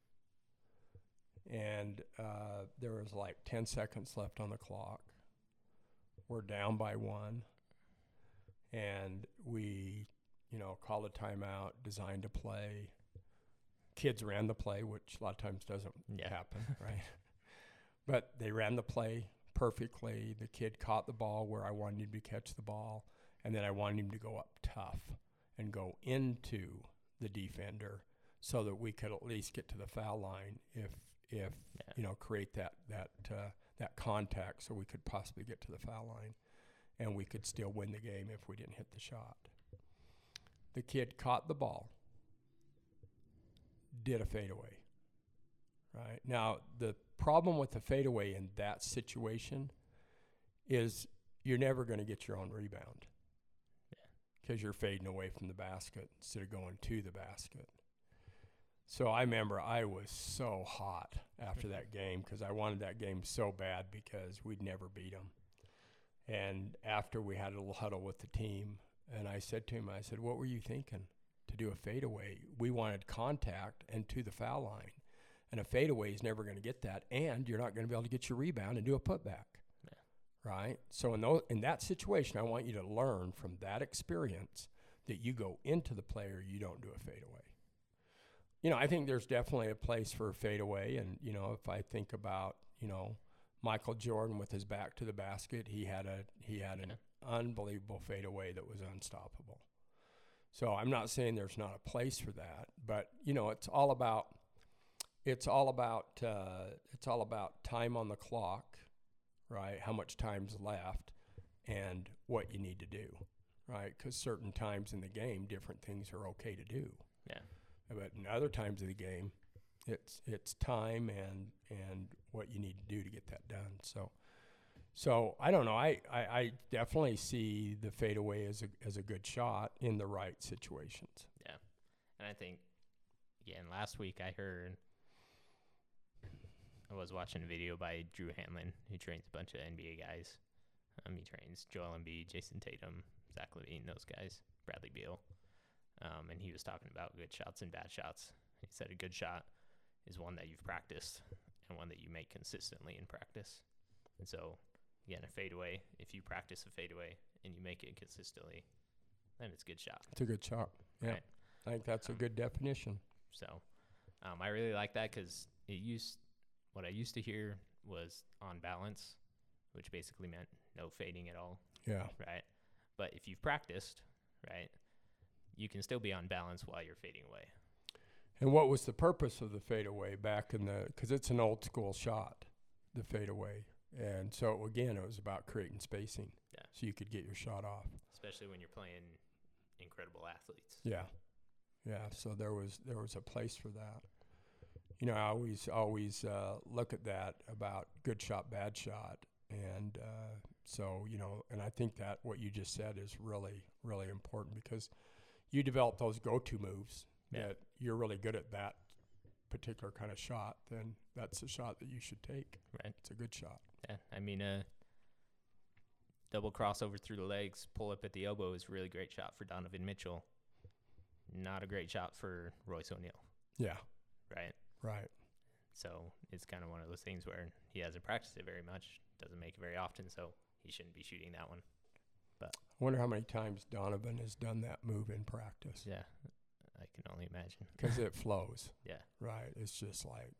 And uh, there was like ten seconds left on the clock. We're down by one. And we, you know, called a timeout, designed a play. Kids ran the play, which a lot of times doesn't Yeah. happen, right? But they ran the play perfectly. The kid caught the ball where I wanted him to catch the ball. And then I wanted him to go up tough and go into the defender so that we could at least get to the foul line if, if Yeah. you know, create that, that, uh, that contact so we could possibly get to the foul line. And we could still win the game if we didn't hit the shot. The kid caught the ball, did a fadeaway. Right? Now, the problem with the fadeaway in that situation is you're never going to get your own rebound because you're fading away from the basket instead of going to the basket. So I remember I was so hot after that game because I wanted that game so bad because we'd never beat them. And after we had a little huddle with the team, and I said to him, I said, what were you thinking to do a fadeaway? We wanted contact and to the foul line. And a fadeaway is never going to get that, and you're not going to be able to get your rebound and do a putback. Yeah. Right? So in, those, in that situation, I want you to learn from that experience that you go into the player, you don't do a fadeaway. You know, I think there's definitely a place for a fadeaway, and, you know, if I think about, you know, Michael Jordan with his back to the basket, he had a he had an Yeah. unbelievable fadeaway that was unstoppable. So I'm not saying there's not a place for that, but you know it's all about it's all about uh, it's all about time on the clock, right? How much time's left, and what you need to do, right? Because certain times in the game, different things are okay to do. Yeah. But in other times of the game, it's it's time and and what you need to do to get that done. So so I don't know. I, I, I definitely see the fadeaway as a as a good shot in the right situations. Yeah, and I think again last week I heard I was watching a video by Drew Hanlon, who trains a bunch of N B A guys. Um, he trains Joel Embiid, Jason Tatum, Zach LaVine, those guys, Bradley Beal. Um, and he was talking about good shots and bad shots. He said a good shot is one that you've practiced and one that you make consistently in practice. And so, again, a fadeaway, if you practice a fadeaway and you make it consistently, then it's a good shot. It's a good shot. Yeah, right? I think that's um, a good definition. So um, I really like that because it used what I used to hear was on balance, which basically meant no fading at all. Yeah. Right. But if you've practiced, right, you can still be on balance while you're fading away. And what was the purpose of the fadeaway back in the, because it's an old school shot, the fadeaway. And so, again, it was about creating spacing. Yeah. So you could get your shot off. Especially when you're playing incredible athletes. Yeah. Yeah. So there was, there was a place for that. You know, I always, always uh, look at that about good shot, bad shot. And uh, so, you know, and I think that what you just said is really, really important because you develop those go-to moves yeah. that you're really good at that particular kind of shot, then that's the shot that you should take. Right. It's a good shot. Yeah. I mean, uh, double crossover through the legs, pull up at the elbow is a really great shot for Donovan Mitchell. Not a great shot for Royce O'Neal. Yeah. Right. Right. So it's kind of one of those things where he hasn't practiced it very much, doesn't make it very often, so he shouldn't be shooting that one. But I wonder how many times Donovan has done that move in practice. Yeah, I can only imagine. Because it flows. Yeah. Right. It's just like,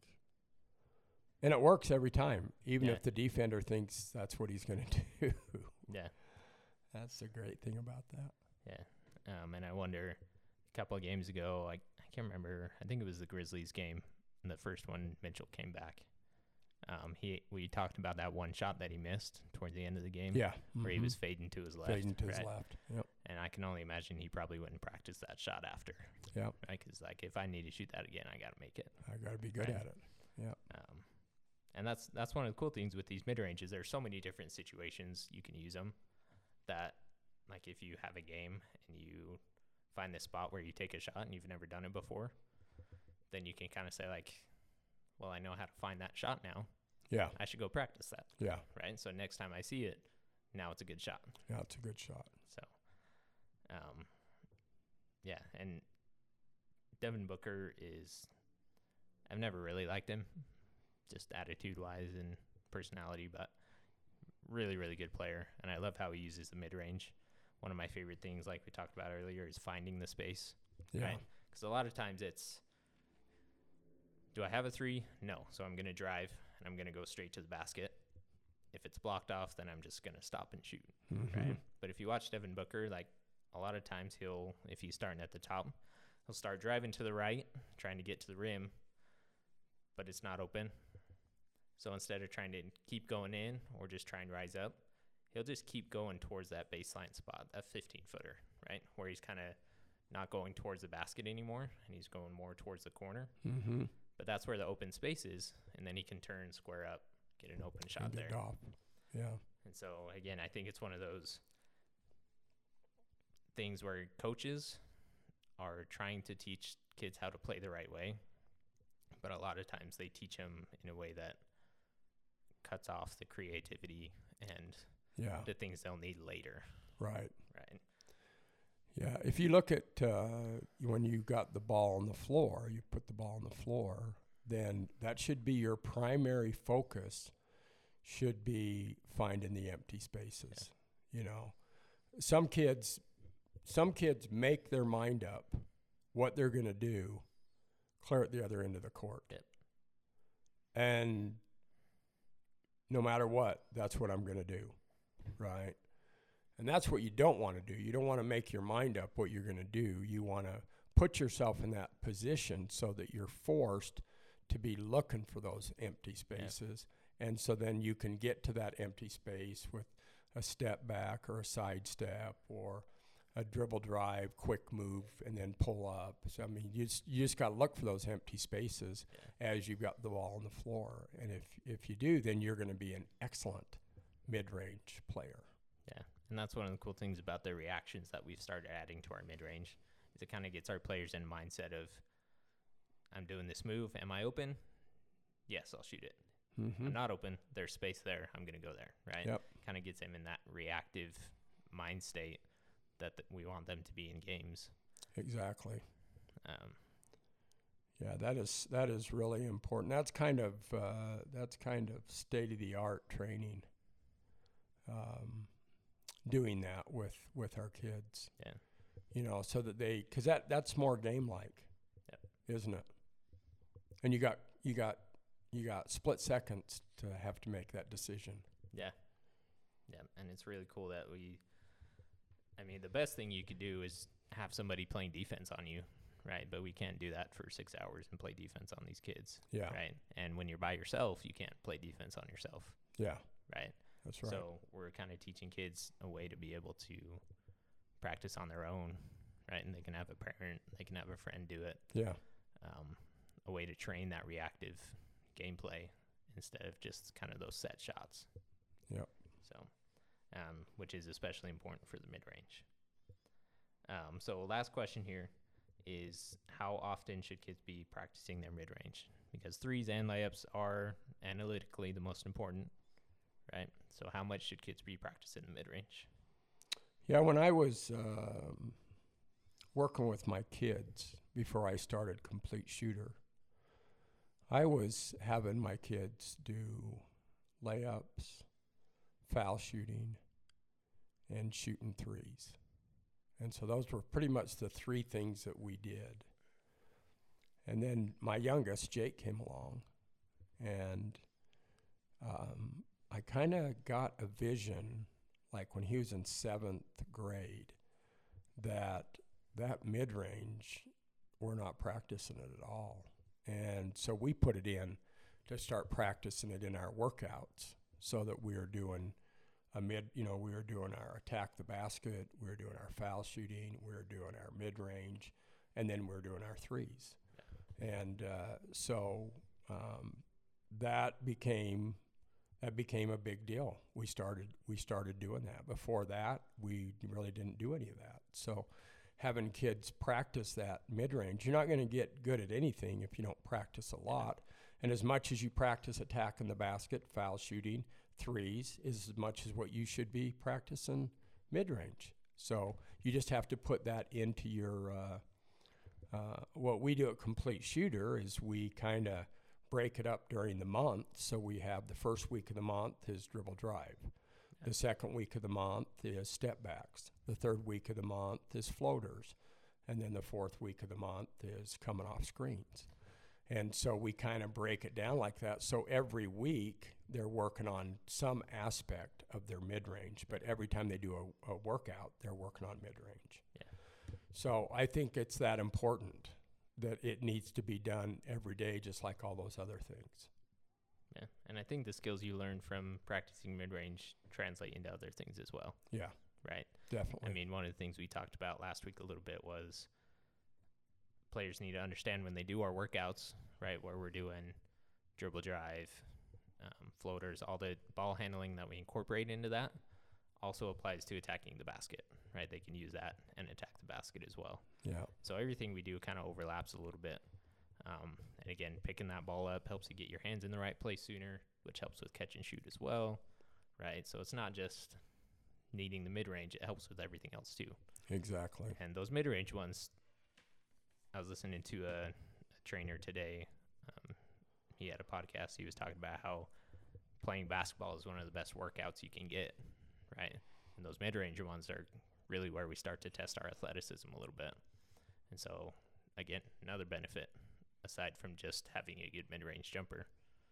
and it works every time, even yeah. if the defender thinks that's what he's going to do. Yeah. That's the great thing about that. Yeah. Um, and I wonder, a couple of games ago, I, I can't remember, I think it was the Grizzlies game, and the first one, Mitchell came back. Um, he we talked about that one shot that he missed towards the end of the game. Yeah. Where mm-hmm. he was fading to his left. Fading to right? his left. Yep. And I can only imagine he probably wouldn't practice that shot after. Yeah. Right? Because, like, if I need to shoot that again, I got to make it. I got to be good right? at it. Yeah. Um, and that's that's one of the cool things with these mid-ranges. There's so many different situations you can use them that, like, if you have a game and you find this spot where you take a shot and you've never done it before, then you can kind of say, like, well, I know how to find that shot now. Yeah. I should go practice that. Yeah. Right? So next time I see it, now it's a good shot. Yeah, it's a good shot. So, um, yeah. And Devin Booker is, I've never really liked him, just attitude-wise and personality, but really, really good player. And I love how he uses the mid-range. One of my favorite things, like we talked about earlier, is finding the space. Yeah. Right? Because a lot of times it's, do I have a three? No. So I'm going to drive, and I'm going to go straight to the basket. If it's blocked off, then I'm just going to stop and shoot. Mm-hmm. Right? But if you watch Devin Booker, like a lot of times he'll, if he's starting at the top, he'll start driving to the right, trying to get to the rim, but it's not open. So instead of trying to keep going in or just trying to rise up, he'll just keep going towards that baseline spot, that fifteen-footer, right? Where he's kind of not going towards the basket anymore, and he's going more towards the corner. Mm-hmm. But that's where the open space is, and then he can turn, square up, get an open shot and get there. Off. Yeah. And so, again, I think it's one of those things where coaches are trying to teach kids how to play the right way, but a lot of times they teach them in a way that cuts off the creativity and Yeah. the things they'll need later. Right. Right. Yeah. If you look at uh, when you got the ball on the floor, you put the ball on the floor, then that should be your primary focus, should be finding the empty spaces. Yeah. You know, some kids, some kids make their mind up what they're going to do, clear at the other end of the court. Yep. And no matter what, that's what I'm going to do. Right. And that's what you don't want to do. You don't want to make your mind up what you're going to do. You want to put yourself in that position so that you're forced to be looking for those empty spaces. Yeah. And so then you can get to that empty space with a step back or a side step or a dribble drive, quick move, and then pull up. So I mean, you just, you just got to look for those empty spaces yeah. as you've got the ball on the floor. And if if you do, then you're going to be an excellent mid-range player. Yeah, and that's one of the cool things about the reactions that we've started adding to our mid-range. Is it kind of gets our players in mindset of, I'm doing this move. Am I open? Yes, I'll shoot it. Mm-hmm. I'm not open. There's space there. I'm going to go there, right? Yep. Kind of gets them in that reactive mind state that th- we want them to be in games. Exactly. Um, yeah, that is that is really important. That's kind of uh, that's kind of state of the art training. Um, doing that with, with our kids. Yeah. You know, so that they, because that that's more game like, yep. isn't it? And you got you got you got split seconds to have to make that decision. Yeah. Yeah, and it's really cool that we, I mean, the best thing you could do is have somebody playing defense on you, right? But we can't do that for six hours and play defense on these kids, yeah. right? And when you're by yourself, you can't play defense on yourself. Yeah. Right? That's right. So we're kind of teaching kids a way to be able to practice on their own, right? And they can have a parent, they can have a friend do it. Yeah. Um, a way to train that reactive gameplay instead of just kind of those set shots. Yep. So, um, which is especially important for the mid-range. Um, so last question here is, how often should kids be practicing their mid-range? Because threes and layups are analytically the most important, right? So how much should kids be practicing the mid-range? Yeah, when I was um, working with my kids before I started Complete Shooter, I was having my kids do layups, foul shooting, and shooting threes. And so those were pretty much the three things that we did. And then my youngest, Jake, came along, and um, I kind of got a vision, like when he was in seventh grade, that that mid-range, we're not practicing it at all. And so we put it in to start practicing it in our workouts, so that we were doing a mid, you know, we were doing our attack the basket, we were doing our foul shooting, we were doing our mid-range, and then we were doing our threes. Yeah. And uh, so um, that became that became a big deal. We started we started doing that. Before that, we really didn't do any of that. So having kids practice that mid-range, you're not going to get good at anything if you don't practice a lot. And as much as you practice attacking the basket, foul shooting, threes, is as much as what you should be practicing mid-range. So you just have to put that into your, uh, uh, what we do at Complete Shooter is we kind of break it up during the month. So we have the first week of the month is dribble drive. The second week of the month is step backs. The third week of the month is floaters. And then the fourth week of the month is coming off screens. And so we kind of break it down like that. So every week they're working on some aspect of their mid-range, but every time they do a, a workout, they're working on mid-range. Yeah. So I think it's that important that it needs to be done every day, just like all those other things. Yeah, and I think the skills you learn from practicing mid-range translate into other things as well. Yeah. Right? Definitely. I mean, one of the things we talked about last week a little bit was players need to understand when they do our workouts, right, where we're doing dribble drive, um, floaters, all the ball handling that we incorporate into that also applies to attacking the basket, right? They can use that and attack the basket as well. Yeah. So everything we do kind of overlaps a little bit. Um, and again, picking that ball up helps you get your hands in the right place sooner, which helps with catch and shoot as well, right? So it's not just needing the mid-range, it helps with everything else too. Exactly. And those mid-range ones, I was listening to a, a trainer today. Um, he had a podcast. He was talking about how playing basketball is one of the best workouts you can get, right? And those mid-range ones are really where we start to test our athleticism a little bit. And so, again, another benefit, aside from just having a good mid-range jumper,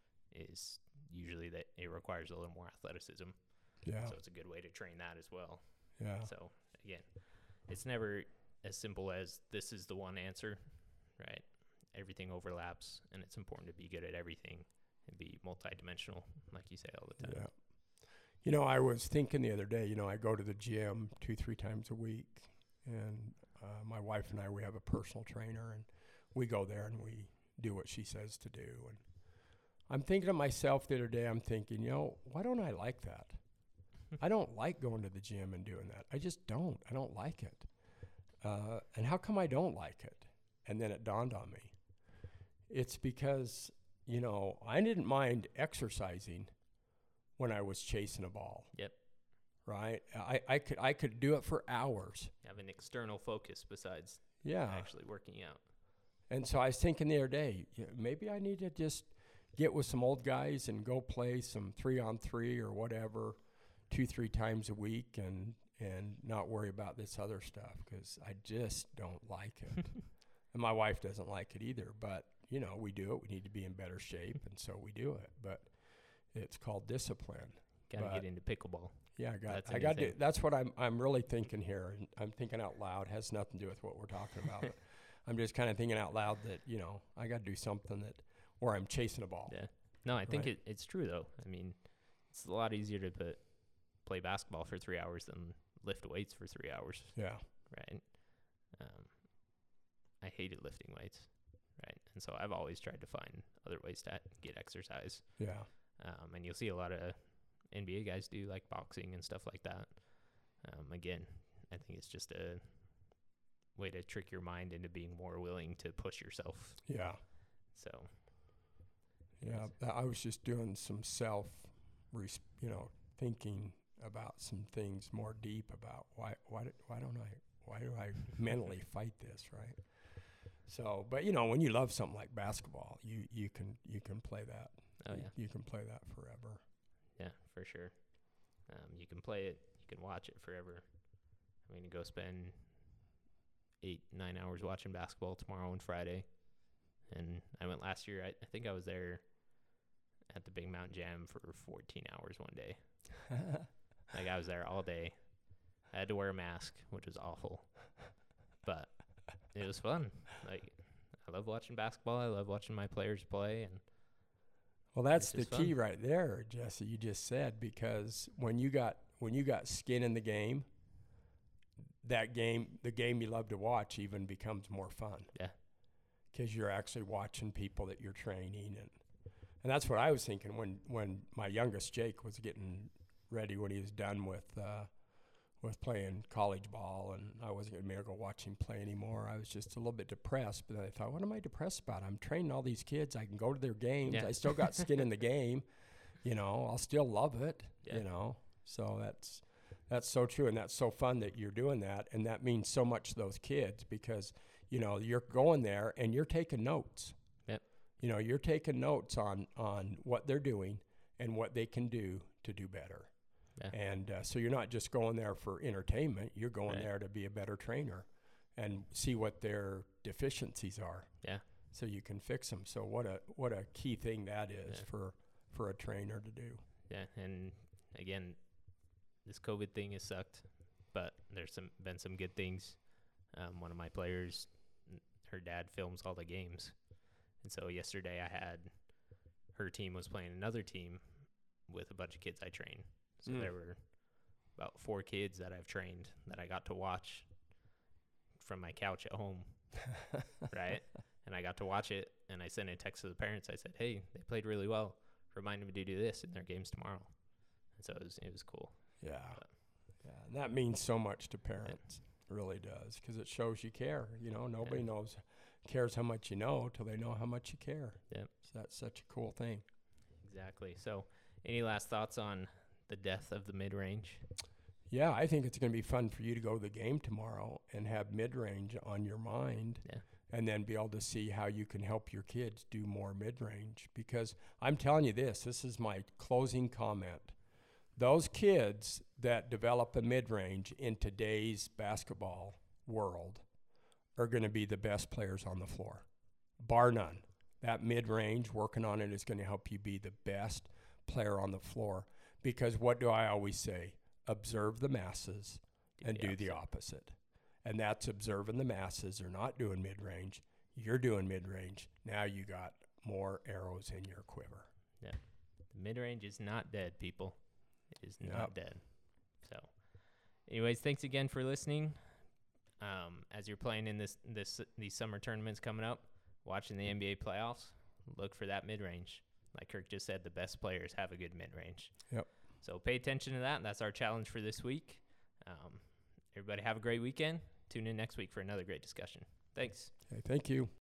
is usually that it requires a little more athleticism. Yeah. So it's a good way to train that as well. Yeah. So, again, it's never as simple as this is the one answer, right? Everything overlaps, and it's important to be good at everything and be multidimensional, like you say all the time. Yeah. You know, I was thinking the other day, you know, I go to the gym two, three times a week, and uh, my wife and I, we have a personal trainer, and we go there and we do what she says to do. And I'm thinking to myself the other day, I'm thinking, you know, why don't I like that? I don't like going to the gym and doing that. I just don't. I don't like it. Uh, and how come I don't like it? And then it dawned on me. It's because, you know, I didn't mind exercising when I was chasing a ball. Yep. Right? I, I could I could do it for hours. You have an external focus besides Yeah. actually working out. And so I was thinking the other day, yeah, maybe I need to just get with some old guys and go play some three on three or whatever, two, three times a week, and and not worry about this other stuff, because I just don't like it. And my wife doesn't like it either. But, you know, we do it. We need to be in better shape, and so we do it. But it's called discipline. Got to But- get into pickleball. Yeah, I got. That's I got. To, anything. that's what I'm. I'm really thinking here, and I'm thinking out loud. Has nothing to do with what we're talking about. But I'm just kind of thinking out loud that, you know, I got to do something that, where I'm chasing a ball. Yeah. No, I think Right. it, it's true though. I mean, it's a lot easier to put, play basketball for three hours than lift weights for three hours, Yeah. right? Um, I hated lifting weights, right? And so I've always tried to find other ways to get exercise. Yeah. Um, and you'll see a lot of N B A guys do like boxing and stuff like that. Um, again, I think it's just a way to trick your mind into being more willing to push yourself. Yeah. So, Yeah. th- I was just doing some self, res- you know, thinking about some things more deep about why why do, why don't I why do I mentally fight this, right? So, but you know, when you love something like basketball, you you can you can play that. oh you, yeah, you can play that forever. yeah, for sure. Um, you can play it, you can watch it forever. I mean, you go spend eight, nine hours watching basketball tomorrow and Friday. And I went last year. I, I think I was there at the Big Mountain Jam for fourteen hours one day. Like, I was there all day. I had to wear a mask, which was awful. But it was fun. Like, I love watching basketball. I love watching my players play. And Well, that's It's the just key fun. right there, Jesse. You just said, because when you got when you got skin in the game, that game, the game you love to watch, even becomes more fun. Yeah. Because you're actually watching people that you're training, and and that's what I was thinking when when my youngest Jake was getting ready, when he was done with uh, with playing college ball, and I wasn't going to be able to go watch him play anymore. I was just a little bit depressed, but then I thought, what am I depressed about? I'm training all these kids. I can go to their games. Yeah. I still got skin in the game. You know, I'll still love it. Yeah. You know, so that's that's so true, and that's so fun that you're doing that, and that means so much to those kids, because you know you're going there and you're taking notes. Yep. You know, you're taking notes on on what they're doing and what they can do to do better. Yeah. And uh, so you're not just going there for entertainment. You're going Right. there to be a better trainer and see what their deficiencies are. Yeah. So you can fix them. So what a what a key thing that is Yeah. for for a trainer to do. Yeah, and again, this COVID thing has sucked, but there's some been some good things. Um, one of my players, n- her dad films all the games, and so yesterday I had her team was playing another team with a bunch of kids I train. So Mm. there were about four kids that I've trained that I got to watch from my couch at home, right? And I got to watch it, and I sent a text to the parents. I said, "Hey, they played really well. Remind them to do this in their games tomorrow." And so it was it was cool. Yeah. But- Yeah. And that means so much to parents. It really does, because it shows you care. You know, nobody Yeah. knows cares how much you know till they know how much you care. Yep. So that's such a cool thing. Exactly. So, any last thoughts on the death of the mid range? Yeah, I think it's going to be fun for you to go to the game tomorrow and have mid-range on your mind. Yeah. And then be able to see how you can help your kids do more mid-range. Because I'm telling you this, this is my closing comment. Those kids that develop a mid-range in today's basketball world are going to be the best players on the floor, bar none. That mid-range, working on it, is going to help you be the best player on the floor. Because what do I always say? Observe the masses and do the opposite. And that's observing the masses. They're not doing mid-range. You're doing mid-range. Now you got more arrows in your quiver. The mid range is not dead, people. It is not Yep. dead. So, anyways, thanks again for listening. um, as you're playing in this this these summer tournaments coming up, watching the N B A playoffs, look for that mid-range. Like Kirk just said, the best players have a good mid-range. Yep. So pay attention to that. That's our challenge for this week. Um, everybody have a great weekend. Tune in next week for another great discussion. Thanks. Okay, thank you.